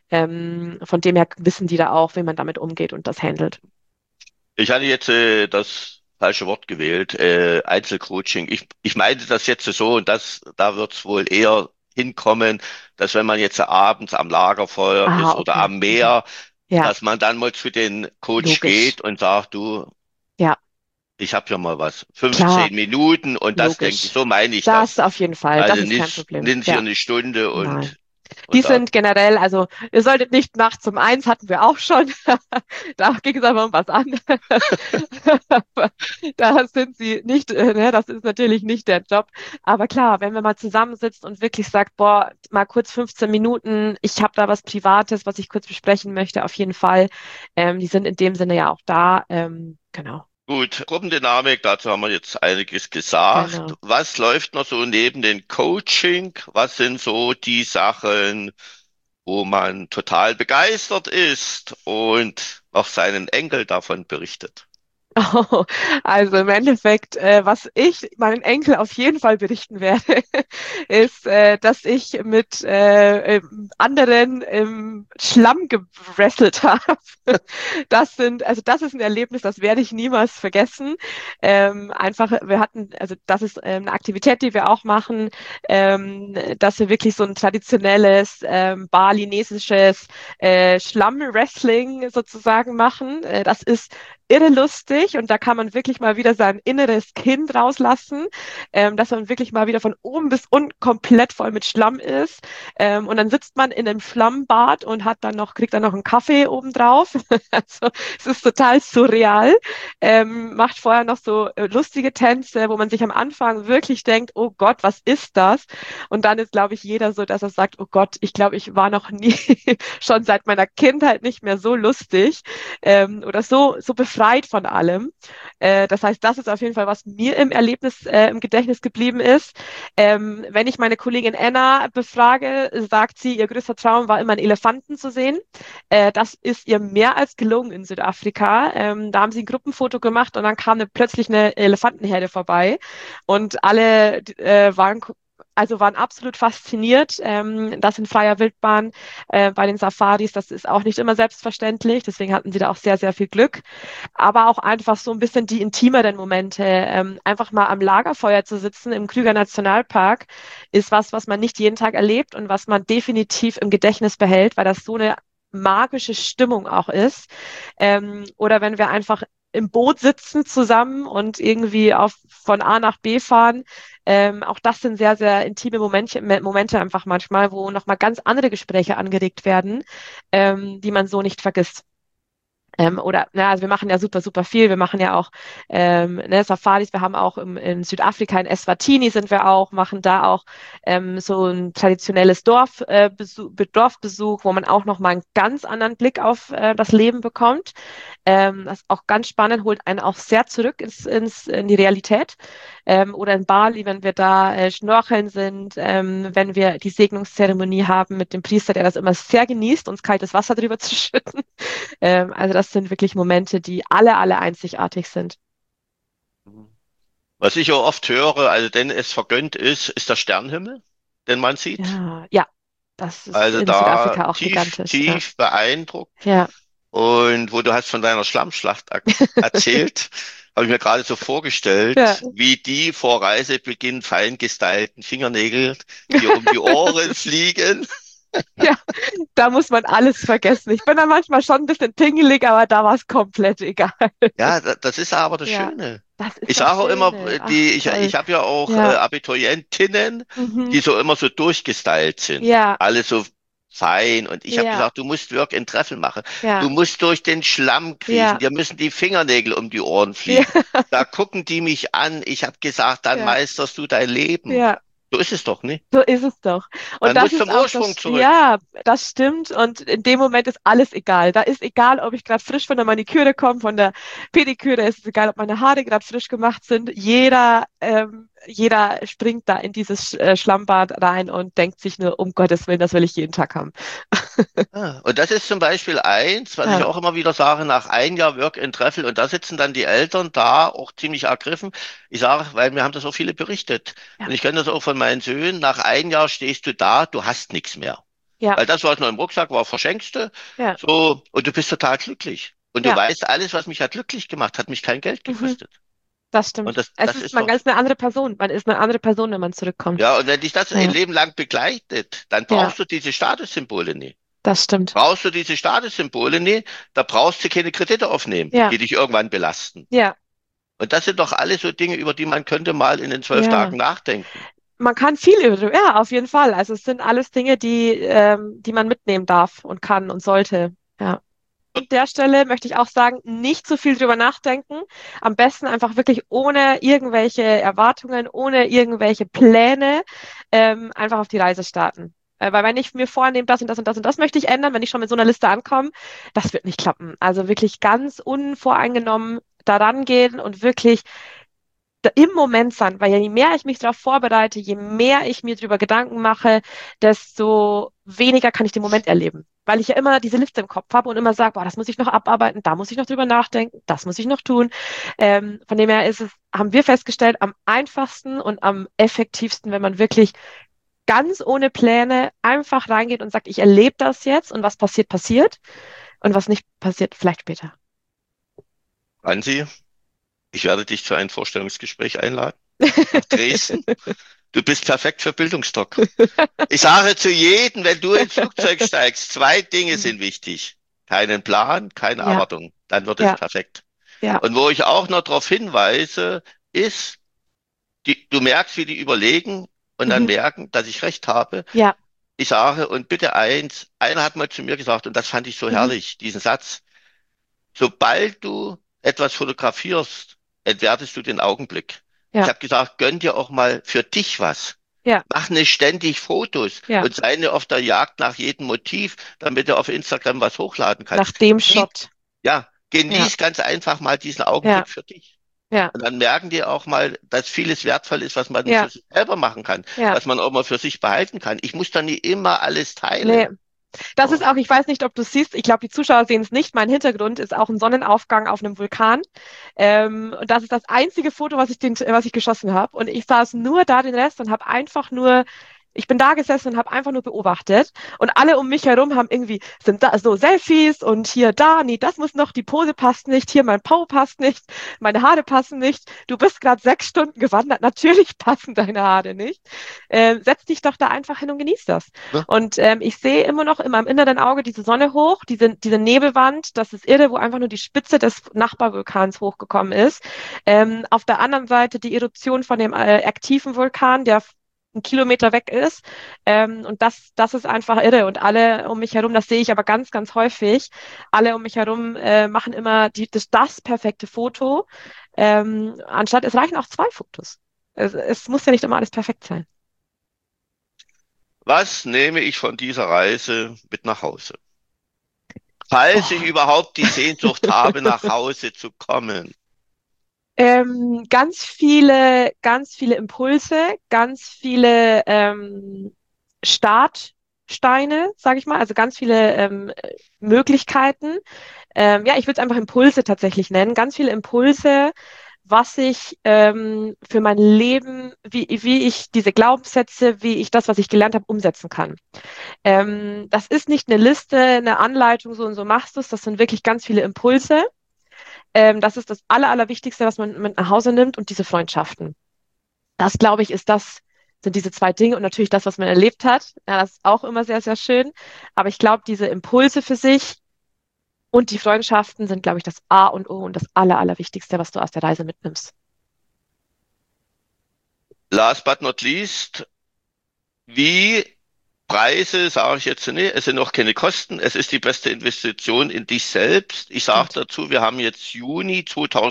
Von dem her wissen die da auch, wie man damit umgeht und das handelt. Ich hatte jetzt das falsche Wort gewählt, Einzelcoaching. Ich meinte das jetzt so und da wird es wohl eher hinkommen, dass wenn man jetzt abends am Lagerfeuer Ah, ist oder okay. am Mhm. Meer, Ja, dass man dann mal zu den Coach logisch. geht und sagt, du, Ja, ich habe ja mal was, klar, 15 Minuten und das denke ich, logisch. so meine ich Das das. auf jeden Fall, das Also ist kein nicht, Problem. nicht hier Ja, eine Stunde nein. Die und da, sind generell, also ihr solltet nicht nachts um eins, hatten wir auch schon. Da ging es aber um was an. Aber da sind sie nicht, ne, das ist natürlich nicht der Job. Aber klar, wenn man mal zusammensitzt und wirklich sagt, boah, mal kurz 15 Minuten, ich habe da was Privates, was ich kurz besprechen möchte, auf jeden Fall. Die sind in dem Sinne ja auch da. Genau, gut, Gruppendynamik, dazu haben wir jetzt einiges gesagt. genau. Was läuft noch so neben den Coaching? Was sind so die Sachen, wo man total begeistert ist und auch seinen Enkel davon berichtet? Oh, also im Endeffekt, was ich meinen Enkel auf jeden Fall berichten werde, ist, dass ich mit anderen im Schlamm gewrestelt habe. Also das ist ein Erlebnis, das werde ich niemals vergessen. Einfach, wir hatten, also das ist eine Aktivität, die wir auch machen, dass wir wirklich so ein traditionelles balinesisches Schlammwrestling sozusagen machen. Das ist irre lustig und da kann man wirklich mal wieder sein inneres Kind rauslassen, dass man wirklich mal wieder von oben bis unten komplett voll mit Schlamm ist. Und dann sitzt man in einem Schlammbad und kriegt dann noch einen Kaffee obendrauf. Also es ist total surreal. Macht vorher noch so lustige Tänze, wo man sich am Anfang wirklich denkt, oh Gott, was ist das? Und dann ist, glaube ich, jeder so, dass er sagt, oh Gott, ich glaube, ich war noch nie, schon seit meiner Kindheit nicht mehr so lustig oder so befreit von allem. Das heißt, das ist auf jeden Fall, was mir im Gedächtnis geblieben ist. Wenn ich meine Kollegin Anna befrage, sagt sie, ihr größter Traum war immer, einen Elefanten zu sehen. Das ist ihr mehr als gelungen in Südafrika. Da haben sie ein Gruppenfoto gemacht und dann kam plötzlich eine Elefantenherde vorbei und alle waren absolut fasziniert. Das in freier Wildbahn bei den Safaris, das ist auch nicht immer selbstverständlich. Deswegen hatten sie da auch sehr, sehr viel Glück. Aber auch einfach so ein bisschen die intimeren Momente. Einfach mal am Lagerfeuer zu sitzen im Krüger Nationalpark ist was man nicht jeden Tag erlebt und was man definitiv im Gedächtnis behält, weil das so eine magische Stimmung auch ist. Oder wenn wir einfach im Boot sitzen zusammen und irgendwie von A nach B fahren. Auch das sind sehr, sehr intime Momente einfach manchmal, wo nochmal ganz andere Gespräche angeregt werden, die man so nicht vergisst. Also wir machen ja super, super viel. Wir machen ja auch Safaris. Wir haben auch in Südafrika, in Eswatini sind wir auch, machen da auch so ein traditionelles Dorfbesuch, wo man auch nochmal einen ganz anderen Blick auf das Leben bekommt. Das ist auch ganz spannend, holt einen auch sehr zurück in die Realität. Oder in Bali, wenn wir da schnorcheln sind, wenn wir die Segnungszeremonie haben mit dem Priester, der das immer sehr genießt, uns kaltes Wasser drüber zu schütten. Also das sind wirklich Momente, die alle einzigartig sind. Was ich auch oft höre, also denn es vergönnt ist der Sternenhimmel, den man sieht. Ja, das ist Also in da Südafrika auch tief, gigantisch. tief beeindruckt. Ja, Und wo du hast von deiner Schlammschlacht erzählt, habe ich mir gerade so ja, vorgestellt, wie die vor Reisebeginn fein gestylten Fingernägel dir um die Ohren fliegen. ja, da muss man alles vergessen. Ich bin da manchmal schon ein bisschen pingelig, aber da war es komplett egal. Ja, das ist aber das Ja, Schöne. das ist Ich das sage auch immer, Schöne. Ach, toll. ich habe ja auch Ja, Abiturientinnen, die mhm. so immer so durchgestylt sind. Ja, Alle so fein. Und ich habe ja, gesagt, du musst wirklich einen Treffel machen. ja, Du musst durch den Schlamm kriechen. ja, Dir müssen die Fingernägel um die Ohren ja, fliegen. Da gucken die mich an. Ich habe gesagt, dann ja, meisterst du dein Leben. ja. So ist es doch, nicht? So ist es doch. Und Man das muss ist zum auch Ursprung zurück. ja, das stimmt. Und in dem Moment ist alles egal. Da ist egal, ob ich gerade frisch von der Maniküre komme, von der Pediküre. Es ist egal, ob meine Haare gerade frisch gemacht sind. Jeder springt da in dieses Schlammbad rein und denkt sich nur, um Gottes Willen, das will ich jeden Tag haben. Ah, und das ist zum Beispiel eins, was ich Ja, auch immer wieder sage, nach ein Jahr Work and Travel, und da sitzen dann die Eltern da auch ziemlich ergriffen. Ich sage, weil mir haben das auch viele berichtet. ja, Und ich kenne das auch von meinen Söhnen. Nach ein Jahr stehst du da, du hast nichts mehr. ja, Weil das, was noch im Rucksack war, verschenkst du. ja, So, und du bist total glücklich. Und du ja. weißt, alles, was mich hat glücklich gemacht, hat mich kein Geld Mhm, gekostet. das Und stimmt. Es das ist ist man doch, ganz eine andere Person. Man ist eine andere Person, wenn man zurückkommt. ja, und wenn dich das ein Ja, Leben lang begleitet, dann ja, brauchst du diese Statussymbole nicht. das stimmt. Brauchst du diese Statussymbole nicht, da brauchst du keine Kredite aufnehmen, Ja, die dich irgendwann belasten. ja, Und das sind doch alles so Dinge, über die man könnte mal in den 12 Tagen ja. nachdenken. Man kann viel über, ja, auf jeden Fall. Also es sind alles Dinge, die man mitnehmen darf und kann und sollte. Ja. An der Stelle möchte ich auch sagen, nicht zu viel drüber nachdenken. Am besten einfach wirklich ohne irgendwelche Erwartungen, ohne irgendwelche Pläne, einfach auf die Reise starten. Weil wenn ich mir vornehme, das und das und das und das möchte ich ändern, wenn ich schon mit so einer Liste ankomme, das wird nicht klappen. Also wirklich ganz unvoreingenommen daran gehen und wirklich im Moment sein, weil je mehr ich mich darauf vorbereite, je mehr ich mir darüber Gedanken mache, desto weniger kann ich den Moment erleben. Weil ich ja immer diese Liste im Kopf habe und immer sage, boah, das muss ich noch abarbeiten, da muss ich noch drüber nachdenken, das muss ich noch tun. Von dem her haben wir festgestellt, am einfachsten und am effektivsten, wenn man wirklich ganz ohne Pläne einfach reingeht und sagt, ich erlebe das jetzt und was passiert, passiert und was nicht passiert, vielleicht später. Ansi, ich werde dich zu einem Vorstellungsgespräch einladen nach Dresden. Du bist perfekt für Bildungsdoc. Ich sage zu jedem, wenn du ins Flugzeug steigst, zwei Dinge sind wichtig. Keinen Plan, keine Ja, Erwartung. Dann wird es ja. perfekt. Ja. Und wo ich auch noch darauf hinweise, ist, du merkst, wie die überlegen und dann Mhm. merken, dass ich recht habe. Ja. Ich sage, und bitte eins, einer hat mal zu mir gesagt, und das fand ich so Mhm. herrlich, diesen Satz: Sobald du etwas fotografierst, entwertest du den Augenblick. Ich Ja. habe gesagt, gönn dir auch mal für dich was. Ja. Mach nicht ständig Fotos Ja. und sei nicht auf der Jagd nach jedem Motiv, damit du auf Instagram was hochladen Nach kannst. dem Shot. Ja, Ja. genieß ganz einfach mal diesen Ja. Augenblick für dich. Ja. Und dann merken die auch mal, dass vieles wertvoll ist, was man für Ja. sich selber machen kann, Ja. was man auch mal für sich behalten kann. Ich muss da nicht immer alles Nee. teilen. Das ist Ja. auch, ich weiß nicht, ob du es siehst, ich glaube, die Zuschauer sehen es nicht. Mein Hintergrund ist auch ein Sonnenaufgang auf einem Vulkan. Und das ist das einzige Foto, was ich geschossen habe. Und ich saß nur da den Rest und habe einfach nur, ich bin da gesessen und habe einfach nur beobachtet. Und alle um mich herum haben irgendwie, sind da so Selfies und hier, da, nee, das muss noch, die Pose passt nicht, hier mein Po passt nicht, meine Haare passen nicht. Du bist gerade 6 Stunden gewandert, natürlich passen deine Haare nicht. Setz dich doch da einfach hin und genieß das. Ne? Und ich sehe immer noch in meinem inneren Auge diese Sonne hoch, diese Nebelwand, das ist irre, wo einfach nur die Spitze des Nachbarvulkans hochgekommen ist. Auf der anderen Seite die Eruption von dem aktiven Vulkan, der 1 Kilometer weg ist. Und das ist einfach irre. Und alle um mich herum, das sehe ich aber ganz, ganz häufig, alle um mich herum machen immer das perfekte Foto. Anstatt, es reichen auch 2 Fotos. Es muss ja nicht immer alles perfekt sein. Was nehme ich von dieser Reise mit nach Hause? Falls ich Oh. überhaupt die Sehnsucht habe, nach Hause zu kommen. Ganz viele Impulse, ganz viele Startsteine, sage ich mal, also ganz viele Möglichkeiten. Ja, ich würde es einfach Impulse tatsächlich nennen. Ganz viele Impulse, was ich für mein Leben, wie ich diese Glaubenssätze, wie ich das, was ich gelernt habe, umsetzen kann. Das ist nicht eine Liste, eine Anleitung, so und so machst du es. Das sind wirklich ganz viele Impulse. Das ist das Allerwichtigste, was man mit nach Hause nimmt und diese Freundschaften. Das, glaube ich, sind diese 2 Dinge und natürlich das, was man erlebt hat. Ja, das ist auch immer sehr, sehr schön. Aber ich glaube, diese Impulse für sich und die Freundschaften sind, glaube ich, das A und O und das Allerwichtigste, was du aus der Reise mitnimmst. Last but not least, wie Preise sage ich jetzt nicht, es sind auch keine Kosten, es ist die beste Investition in dich selbst. Ich sage Stimmt. dazu, wir haben jetzt Juni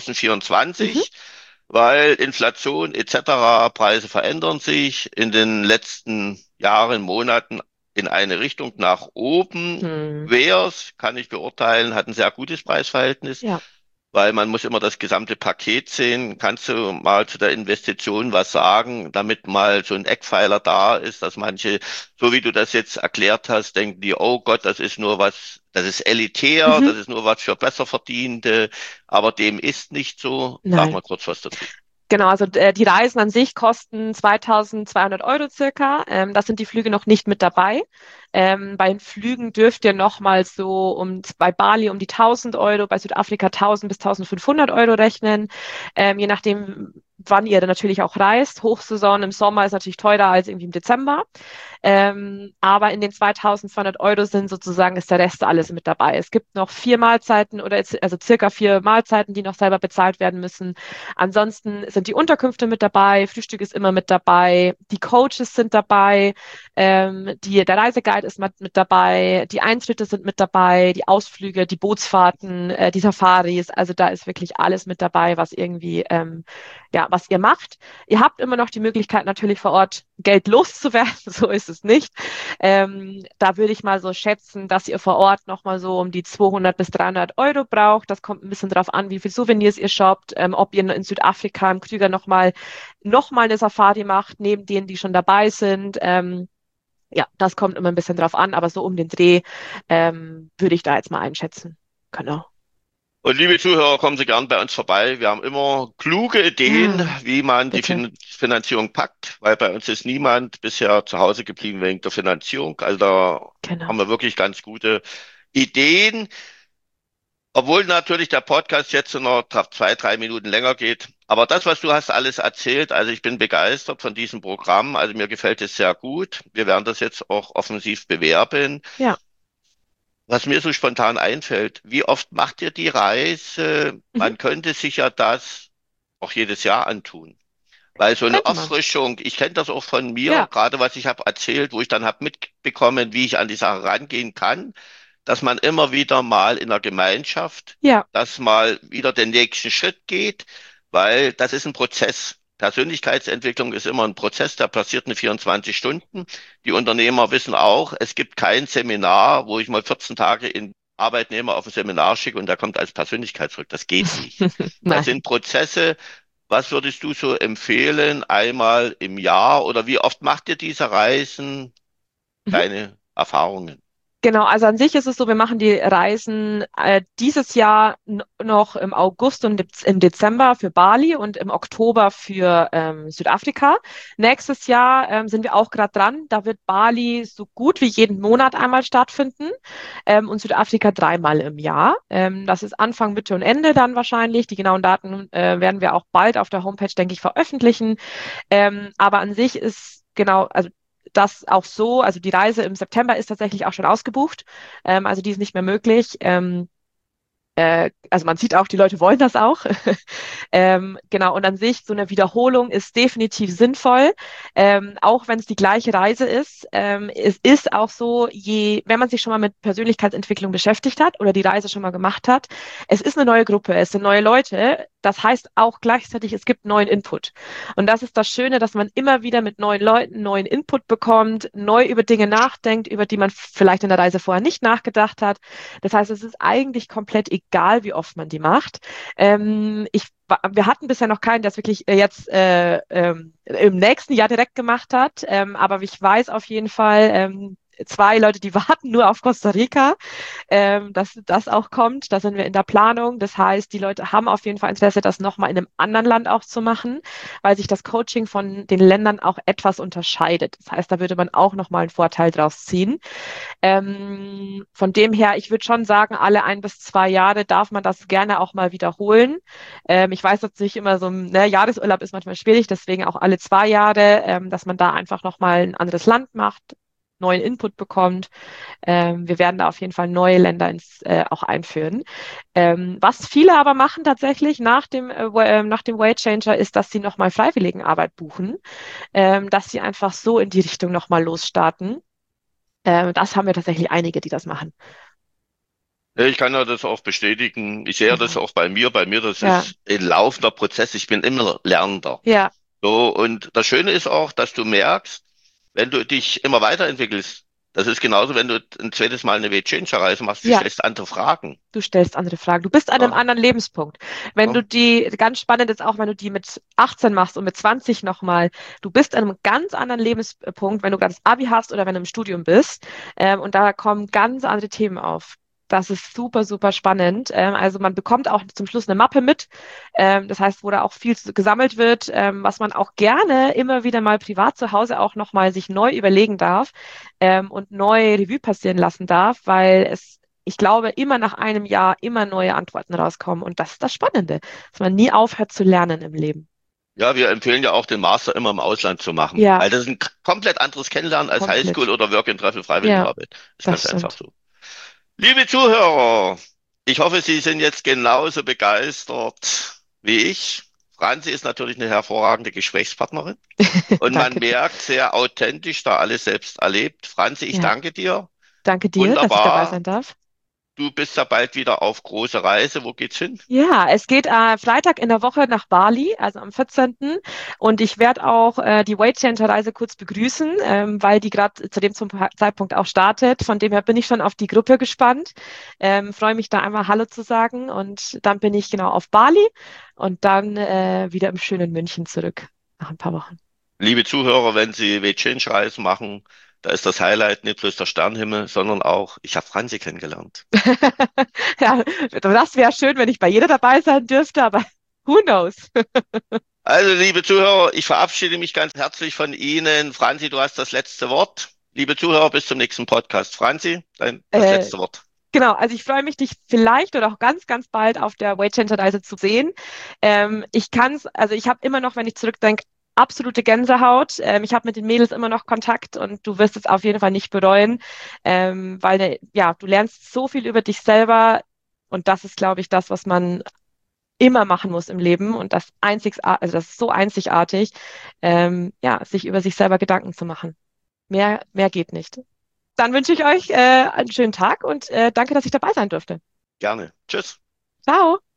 Mhm. 2024, weil Inflation etc., Preise verändern sich in den letzten Jahren, Monaten in eine Richtung nach oben. Hm. Wers, kann ich beurteilen, hat ein sehr gutes Preisverhältnis, Ja. weil man muss immer das gesamte Paket sehen. Kannst du mal zu der Investition was sagen, damit mal so ein Eckpfeiler da ist, dass manche, so wie du das jetzt erklärt hast, denken die, oh Gott, das ist nur was, das ist elitär, Mhm. das ist nur was für Besserverdiente, aber dem ist nicht so. Sag Nein. mal kurz was dazu. Genau, also die Reisen an sich kosten 2.200 € circa. Das sind die Flüge noch nicht mit dabei. Bei den Flügen dürft ihr nochmal so bei Bali um die 1.000 €, bei Südafrika 1.000 bis 1.500 € rechnen. Je nachdem, wann ihr dann natürlich auch reist. Hochsaison im Sommer ist natürlich teurer als irgendwie im Dezember. Aber in den 2.200 € ist der Rest alles mit dabei. Es gibt noch 4 Mahlzeiten also circa 4 Mahlzeiten, die noch selber bezahlt werden müssen. Ansonsten sind die Unterkünfte mit dabei, Frühstück ist immer mit dabei, die Coaches sind dabei, der Reiseguide ist mit dabei, die Eintritte sind mit dabei, die Ausflüge, die Bootsfahrten, die Safaris. Also da ist wirklich alles mit dabei, was irgendwie, ja, was ihr macht. Ihr habt immer noch die Möglichkeit, natürlich vor Ort Geld loszuwerden, so ist es nicht. Da würde ich mal so schätzen, dass ihr vor Ort nochmal so um die 200 bis 300 € braucht. Das kommt ein bisschen drauf an, wie viel Souvenirs ihr shoppt, ob ihr in Südafrika im Krüger noch mal eine Safari macht, neben denen, die schon dabei sind. Ja, das kommt immer ein bisschen drauf an, aber so um den Dreh würde ich da jetzt mal einschätzen. Genau. Und liebe Zuhörer, kommen Sie gern bei uns vorbei. Wir haben immer kluge Ideen, Ja, wie man die bitte. Finanzierung packt, weil bei uns ist niemand bisher zu Hause geblieben wegen der Finanzierung. Also da haben Genau. wir wirklich ganz gute Ideen, obwohl natürlich der Podcast jetzt nur noch 2, 3 Minuten länger geht. Aber das, was du hast alles erzählt, also ich bin begeistert von diesem Programm. Also mir gefällt es sehr gut. Wir werden das jetzt auch offensiv bewerben. Ja. was mir so spontan einfällt, wie oft macht ihr die Reise? Mhm. Man könnte sich ja das auch jedes Jahr antun. Weil so eine Könnte man. Auffrischung, ich kenne das auch von mir, Ja, gerade was ich habe erzählt, wo ich dann habe mitbekommen, wie ich an die Sache rangehen kann, dass man immer wieder mal in der Gemeinschaft, ja, dass mal wieder den nächsten Schritt geht, weil das ist ein Prozess. Persönlichkeitsentwicklung ist immer ein Prozess, der passiert in 24 Stunden. Die Unternehmer wissen auch, es gibt kein Seminar, wo ich mal 14 Tage in Arbeitnehmer auf ein Seminar schicke und der kommt als Persönlichkeit zurück. Das geht nicht. Das nein. sind Prozesse. Was würdest du so empfehlen, einmal im Jahr oder wie oft macht ihr diese Reisen? Mhm. Deine Erfahrungen? Genau, also an sich ist es so, wir machen die Reisen dieses Jahr noch im August und im Dezember für Bali und im Oktober für Südafrika. Nächstes Jahr sind wir auch gerade dran. Da wird Bali so gut wie jeden Monat einmal stattfinden und Südafrika dreimal im Jahr. Das ist Anfang, Mitte und Ende dann wahrscheinlich. Die genauen Daten werden wir auch bald auf der Homepage, denke ich, veröffentlichen. Aber an sich ist genau, also das auch so, also die Reise im September ist tatsächlich auch schon ausgebucht, also die ist nicht mehr möglich. Also man sieht auch, die Leute wollen das auch. Genau, und an sich, so eine Wiederholung ist definitiv sinnvoll, auch wenn es die gleiche Reise ist. Es ist auch so, wenn man sich schon mal mit Persönlichkeitsentwicklung beschäftigt hat oder die Reise schon mal gemacht hat, es ist eine neue Gruppe, es sind neue Leute. Das heißt auch gleichzeitig, es gibt neuen Input. Und das ist das Schöne, dass man immer wieder mit neuen Leuten neuen Input bekommt, neu über Dinge nachdenkt, über die man vielleicht in der Reise vorher nicht nachgedacht hat. Das heißt, es ist eigentlich komplett egal, wie oft man die macht. Wir hatten bisher noch keinen, der es wirklich jetzt im nächsten Jahr direkt gemacht hat. Aber ich weiß auf jeden Fall, zwei Leute, die warten nur auf Costa Rica, dass das auch kommt. Da sind wir in der Planung. Das heißt, die Leute haben auf jeden Fall Interesse, das nochmal in einem anderen Land auch zu machen, weil sich das Coaching von den Ländern auch etwas unterscheidet. Das heißt, da würde man auch nochmal einen Vorteil draus ziehen. Von dem her, ich würde schon sagen, alle 1 bis 2 Jahre darf man das gerne auch mal wiederholen. Ich weiß natürlich immer so, ne, Jahresurlaub ist manchmal schwierig, deswegen auch alle 2 Jahre, dass man da einfach nochmal ein anderes Land macht, neuen Input bekommt. Wir werden da auf jeden Fall neue Länder auch einführen. Was viele aber machen tatsächlich nach dem Weight Changer ist, dass sie nochmal Freiwilligenarbeit buchen, dass sie einfach so in die Richtung nochmal losstarten. Das haben wir tatsächlich einige, die das machen. Ja, ich kann ja das auch bestätigen. Ich sehe das Genau. auch bei mir. Bei mir, das Ja, ist ein laufender Prozess. Ich bin immer Lernender. ja, So, und das Schöne ist auch, dass du merkst, wenn du dich immer weiterentwickelst, das ist genauso, wenn du ein zweites Mal eine Weight-Changer-Reise machst, du ja. stellst andere Fragen. Du stellst andere Fragen. Du bist an einem Ja, anderen Lebenspunkt. Wenn du ja. die, ganz spannend ist auch, wenn du die mit 18 machst und mit 20 nochmal, du bist an einem ganz anderen Lebenspunkt, wenn du gerade das Abi hast oder wenn du im Studium bist. Und da kommen ganz andere Themen auf. Das ist super, super spannend. Also man bekommt auch zum Schluss eine Mappe mit. Das heißt, wo da auch viel gesammelt wird, was man auch gerne immer wieder mal privat zu Hause auch nochmal sich neu überlegen darf, und neu Revue passieren lassen darf, weil ich glaube, immer nach einem Jahr immer neue Antworten rauskommen. Und das ist das Spannende, dass man nie aufhört zu lernen im Leben. Ja, wir empfehlen ja auch, den Master immer im Ausland zu machen, Ja, weil das ist ein komplett anderes Kennenlernen als Highschool komplett. oder Work and Travel Ja, Freiwilligenarbeit. Ist das ganz einfach stimmt. so. Liebe Zuhörer, ich hoffe, Sie sind jetzt genauso begeistert wie ich. Franzi ist natürlich eine hervorragende Gesprächspartnerin und man Danke dir. merkt sehr authentisch, da alles selbst erlebt. Franzi, ich Ja, danke dir. danke dir, dass ich dabei Wunderbar. sein darf. Du bist ja bald wieder auf große Reise. Wo geht's hin? Ja, es geht Freitag in der Woche nach Bali, also am 14. Und ich werde auch die Weight Changer Reise kurz begrüßen, weil die gerade zu dem Zeitpunkt auch startet. Von dem her bin ich schon auf die Gruppe gespannt. Freue mich da einmal Hallo zu sagen. Und dann bin ich genau auf Bali und dann wieder im schönen München zurück nach ein paar Wochen. Liebe Zuhörer, wenn Sie Weitschensch-Reisen machen, da ist das Highlight nicht bloß der Sternhimmel, sondern auch, ich habe Franzi kennengelernt. Ja, das wäre schön, wenn ich bei jeder dabei sein dürfte, aber who knows? Also, liebe Zuhörer, ich verabschiede mich ganz herzlich von Ihnen. Franzi, du hast das letzte Wort. Liebe Zuhörer, bis zum nächsten Podcast. Franzi, das Äh, letzte Wort. Genau, also ich freue mich, dich vielleicht oder auch ganz, ganz bald auf der Weight Changer Reise zu sehen. Also ich habe immer noch, wenn ich zurückdenke, absolute Gänsehaut. Ich habe mit den Mädels immer noch Kontakt und du wirst es auf jeden Fall nicht bereuen, weil ja, du lernst so viel über dich selber und das ist, glaube ich, das, was man immer machen muss im Leben und also das ist so einzigartig, ja, sich über sich selber Gedanken zu machen. Mehr geht nicht. Dann wünsche ich euch einen schönen Tag und danke, dass ich dabei sein durfte. Gerne. Tschüss. Ciao.